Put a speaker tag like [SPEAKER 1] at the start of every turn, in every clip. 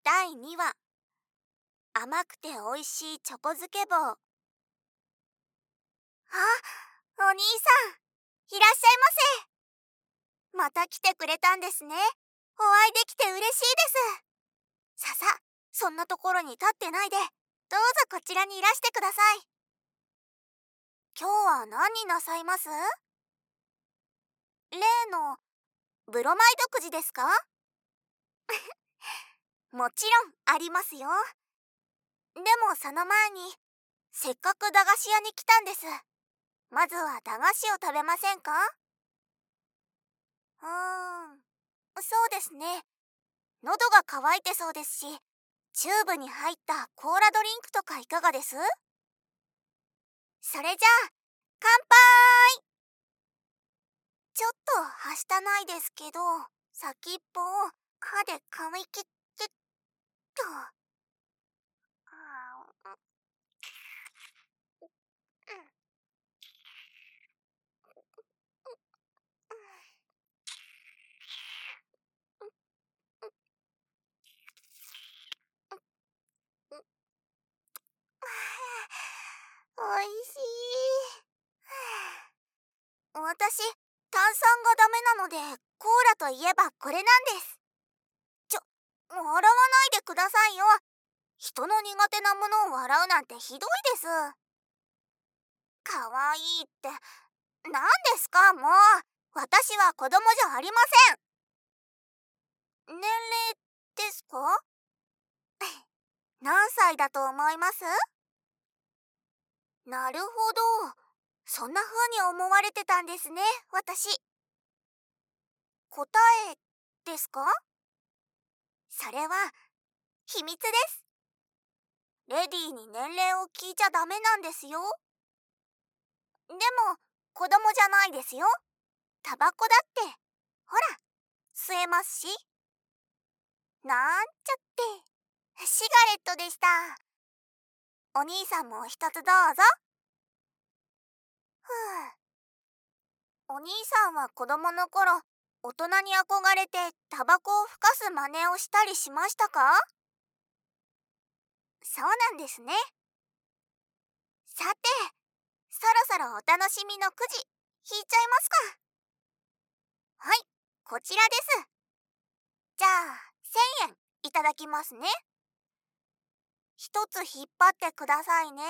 [SPEAKER 1] 第2話、甘くておいしいチョコ漬け棒。あ、お兄さん、いらっしゃいませ。また来てくれたんですね。お会いできて嬉しいです。ささ、そんなところに立ってないで、どうぞこちらにいらしてください。今日は何になさいます？例のブロマイドくじですか？もちろんありますよ。でもその前に、せっかく駄菓子屋に来たんです。まずは駄菓子を食べませんか？そうですね。喉が渇いてそうですし、チューブに入ったコーラドリンクとかいかがです？それじゃあ、乾杯！ちょっとはしたないですけど、先っぽを歯で噛み切ってっと。おいしい。私、炭酸がダメなので、コーラといえばこれなんです。笑わないでくださいよ。人の苦手なものを笑うなんてひどいです。かわいいって、何ですかもう。私は子供じゃありません。年齢ですか？何歳だと思います？なるほど。そんな風に思われてたんですね、私。答えですか？それは秘密です。レディーに年齢を聞いちゃダメなんですよ。でも子供じゃないですよ。タバコだってほら吸えますし。なんちゃってシガレットでした。お兄さんも一つどうぞ。ふう。お兄さんは子供の頃、大人に憧れてタバコをふかす真似をしたりしましたか？そうなんですね。さて、そろそろお楽しみのくじ引いちゃいますか。はい、こちらです。じゃあ1000円いただきますね。一つ引っ張ってくださいね。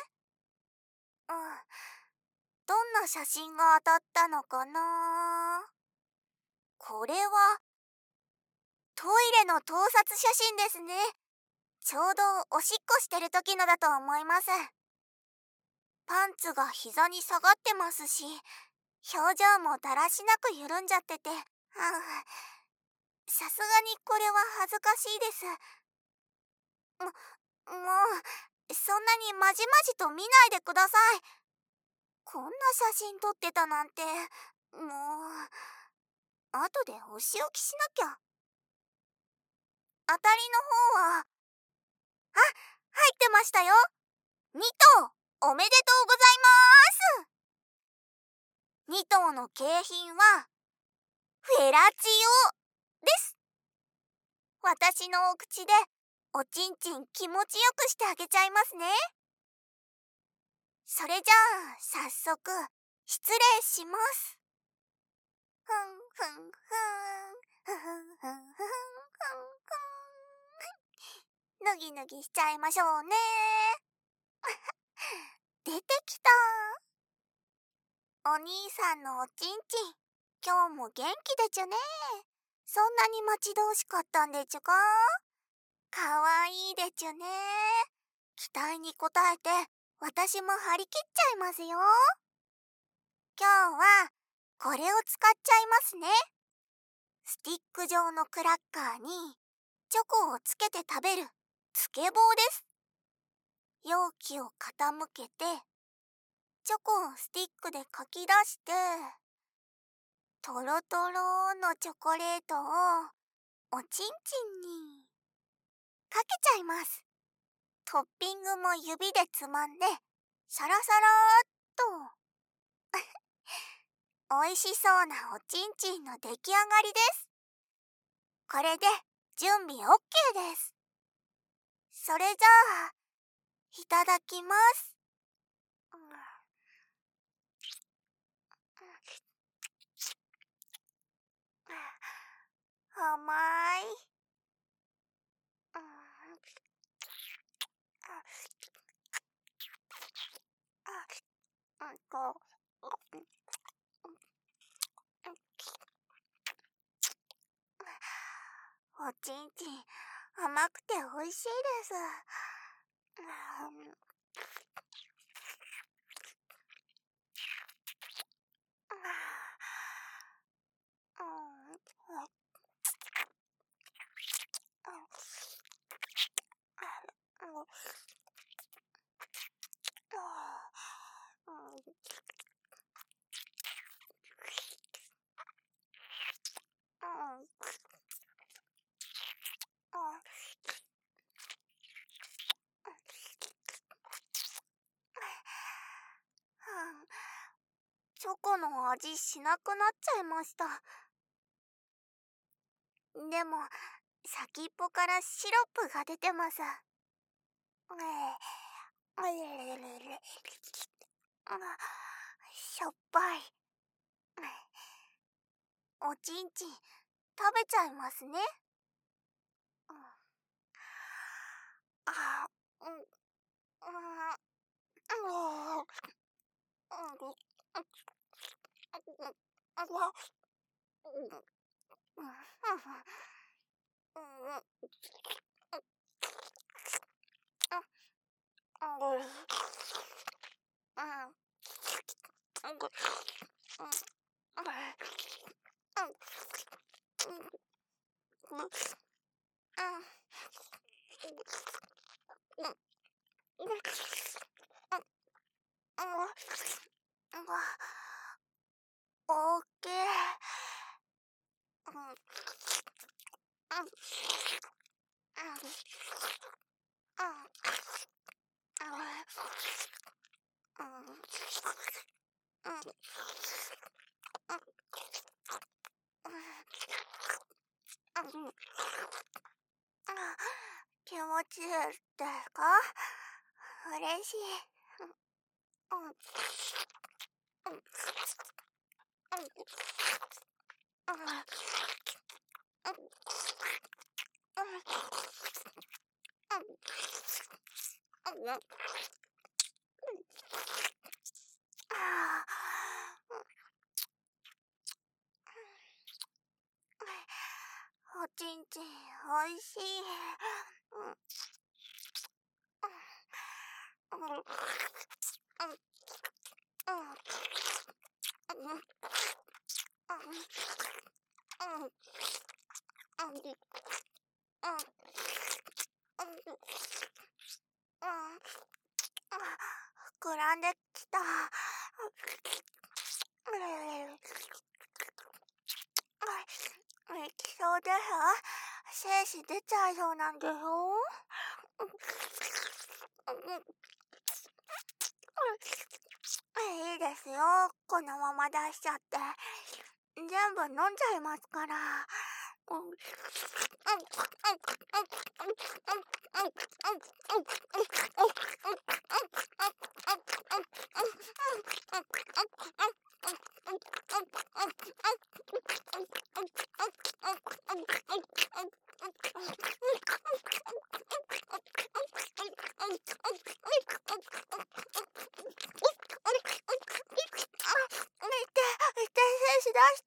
[SPEAKER 1] どんな写真が当たったのかな。これはトイレの盗撮写真ですね。ちょうどおしっこしてる時のだと思います。パンツが膝に下がってますし、表情もだらしなく緩んじゃってて、さすがにこれは恥ずかしいです。もう、そんなにまじまじと見ないでください。こんな写真撮ってたなんて、もう、後でお仕置きしなきゃ。当たりの方は、入ってましたよ。2等、おめでとうございます。2等の景品は、フェラチオです。私のお口で、おちんちん気持ちよくしてあげちゃいますね。それじゃあ、早速、失礼します。ふんふんふん、ふんふんふんふんふんふん。ぬぎぬぎしちゃいましょうね。出てきた。お兄さんのおちんちん、今日も元気でちゅね。そんなに待ち遠しかったんでちゅか？かわいいでちゅね。期待に応えて、私も張り切っちゃいますよ。今日は、これを使っちゃいますね。スティック状のクラッカーに、チョコをつけて食べる、つけ棒です。容器を傾けて、チョコをスティックでかき出して、とろとろのチョコレートをおちんちんにかけちゃいます。トッピングも指でつまんで、サラサラーっと。美味しそうなおちんちんの出来上がりです。これで準備 OK です。 それじゃあ、いただきます。甘い。おちんちん、甘くておいしいです。チョコの味しなくなっちゃいました。でも、先っぽからシロップが出てます。しょっぱい。おちんちん、食べちゃいますね。あ、うん、うん、オーケー。気持ちいいですか？嬉しい。おちんちんおいしい。膨らんできた。いきそうです。精子出ちゃいそうなんでしょ。いいですよ。このまま出しちゃって。全部飲んじゃいますから。精子出して。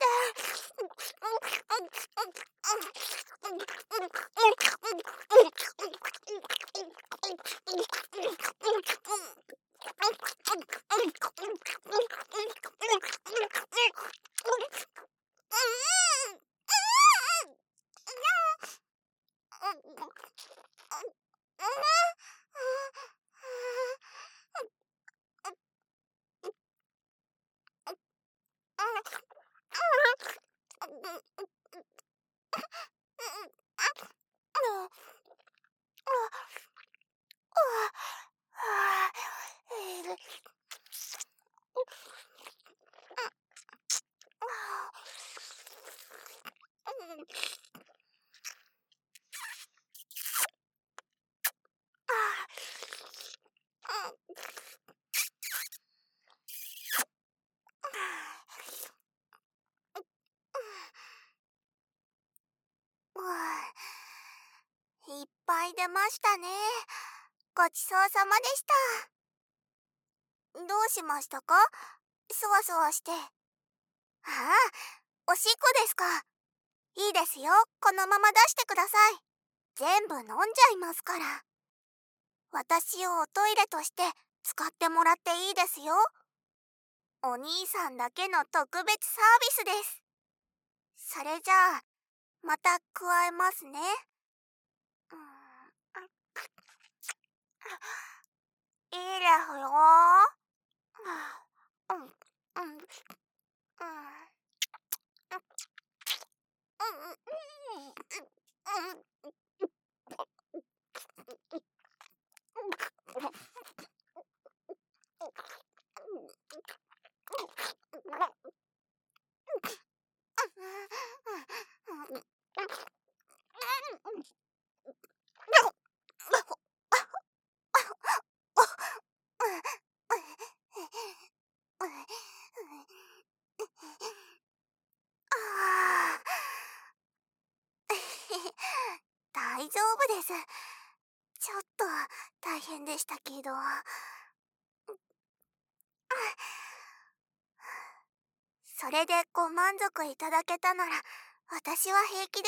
[SPEAKER 1] い出ましたね。ごちそうさまでした。どうしましたか？そわそわして。ああ、おしっこですか。いいですよ、このまま出してください。全部飲んじゃいますから。私をおトイレとして使ってもらっていいですよ。お兄さんだけの特別サービスです。それじゃあ、また加えますね。うん、いいですよ。うん、うん、うん、うん、大丈夫です。ちょっと大変でしたけど。それでご満足いただけたなら私は平気です。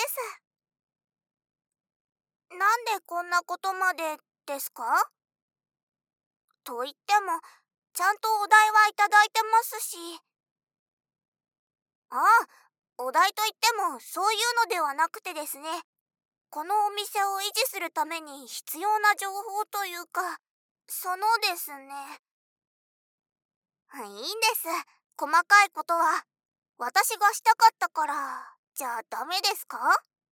[SPEAKER 1] なんでこんなことまでですか？と言ってもちゃんとお代はいただいてますし。ああ、お代といってもそういうのではなくてですね、このお店を維持するために必要な情報というか、そのですね。いいんです、細かいことは。私がしたかったからじゃあダメですか？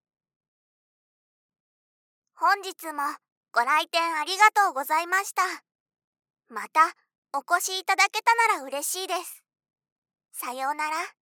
[SPEAKER 1] 本日もご来店ありがとうございました。またお越しいただけたなら嬉しいです。さようなら。